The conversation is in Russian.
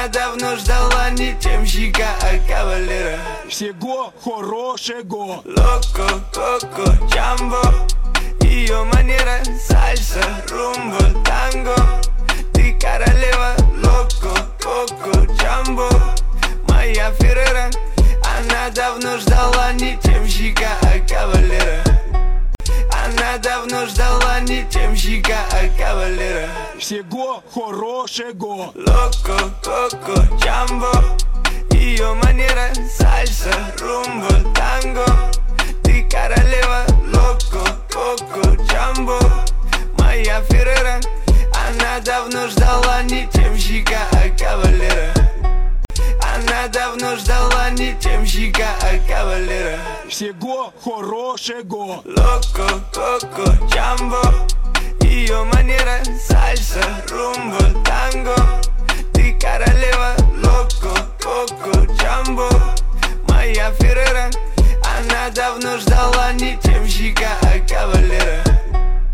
Она давно ждала не темщика, а кавалера. Всего хорошего. Локо, коко, джамбо. Ее манера сальса, румба, танго. Ты королева, локо, коко, джамбо. Моя Феррера. Она давно ждала не темщика, а кавалера. Она давно ждала не темщика, а кавалера. Всего хорошего. Локо, коко, джамбо. Ее манера сальса, румба, танго. Ты королева, локо, коко, джамбо. Моя Феррера. Она давно ждала не темщика, а кавалера. Она давно ждала не темщика, а кавалера. Всего хорошего. Локо, коко, джамбо. Ее манера сальса, румба, танго. Ты королева, локо, коко, джамбо. Моя Феррера. Она давно ждала не